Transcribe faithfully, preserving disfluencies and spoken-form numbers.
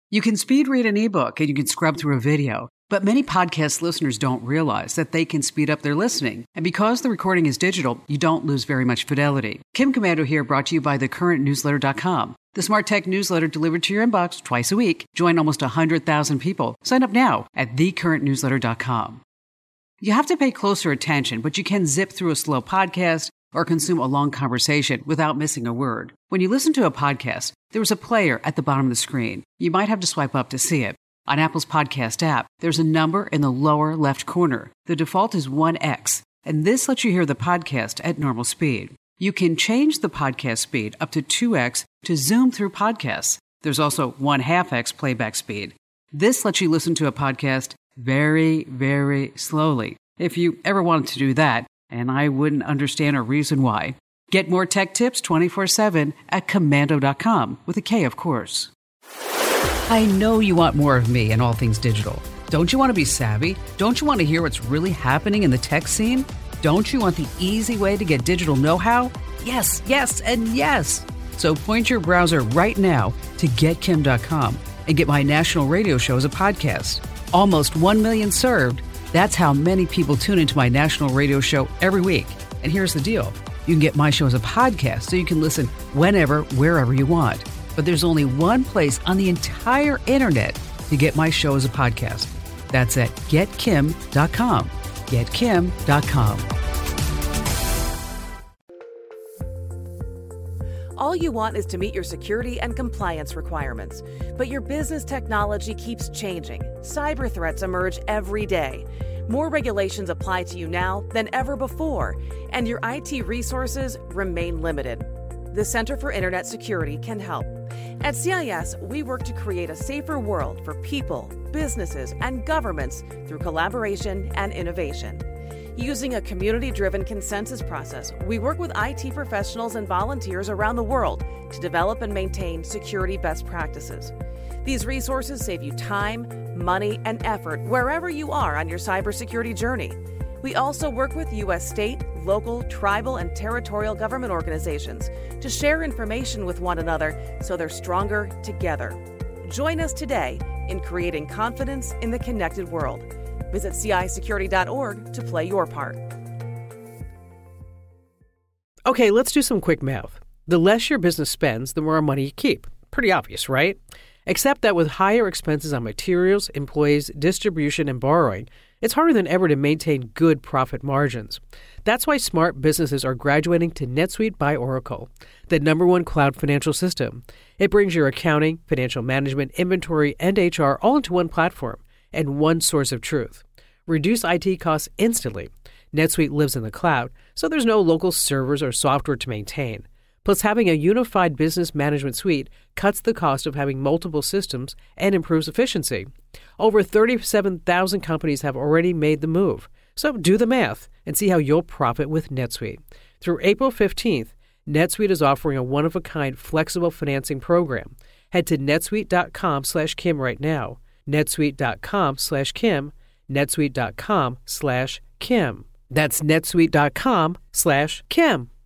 You can speed read an ebook and you can scrub through a video, but many podcast listeners don't realize that they can speed up their listening. And because the recording is digital, you don't lose very much fidelity. Kim Komando here, brought to you by the current newsletter dot com. The Smart Tech newsletter delivered to your inbox twice a week. Join almost one hundred thousand people. Sign up now at the current newsletter dot com. You have to pay closer attention, but you can zip through a slow podcast or consume a long conversation without missing a word. When you listen to a podcast, there is a player at the bottom of the screen. You might have to swipe up to see it. On Apple's podcast app, there's a number in the lower left corner. The default is one x, and this lets you hear the podcast at normal speed. You can change the podcast speed up to two x to zoom through podcasts. There's also one half x playback speed. This lets you listen to a podcast very, very slowly, if you ever wanted to do that, and I wouldn't understand a reason why. Get more tech tips twenty-four seven at komando dot com, with a K, of course. I know you want more of me and all things digital. Don't you want to be savvy? Don't you want to hear what's really happening in the tech scene? Don't you want the easy way to get digital know-how? Yes, yes, and yes. So point your browser right now to get kim dot com and get my national radio show as a podcast. Almost one million served. That's how many people tune into my national radio show every week. And here's the deal. You can get my show as a podcast so you can listen whenever, wherever you want. But there's only one place on the entire internet to get my show as a podcast. That's at get kim dot com. get kim dot com. All you want is to meet your security and compliance requirements. But your business technology keeps changing. Cyber threats emerge every day. More regulations apply to you now than ever before, and your I T resources remain limited. The Center for Internet Security can help. At C I S, we work to create a safer world for people, businesses, and governments through collaboration and innovation. Using a community-driven consensus process, we work with I T professionals and volunteers around the world to develop and maintain security best practices. These resources save you time, money, and effort wherever you are on your cybersecurity journey. We also work with U S state, local, tribal, and territorial government organizations to share information with one another so they're stronger together. Join us today in creating confidence in the connected world. Visit C I security dot org to play your part. Okay, let's do some quick math. The less your business spends, the more money you keep. Pretty obvious, right? Except that with higher expenses on materials, employees, distribution, and borrowing, it's harder than ever to maintain good profit margins. That's why smart businesses are graduating to NetSuite by Oracle, the number one cloud financial system. It brings your accounting, financial management, inventory, and H R all into one platform and one source of truth. Reduce I T costs instantly. NetSuite lives in the cloud, so there's no local servers or software to maintain. Plus, having a unified business management suite cuts the cost of having multiple systems and improves efficiency. Over thirty-seven thousand companies have already made the move. So do the math and see how you'll profit with NetSuite. Through April fifteenth, NetSuite is offering a one-of-a-kind flexible financing program. Head to netsuite dot com slash Kim right now. netsuite dot com slash Kim. netsuite dot com slash Kim. That's netsuite dot com slash Kim.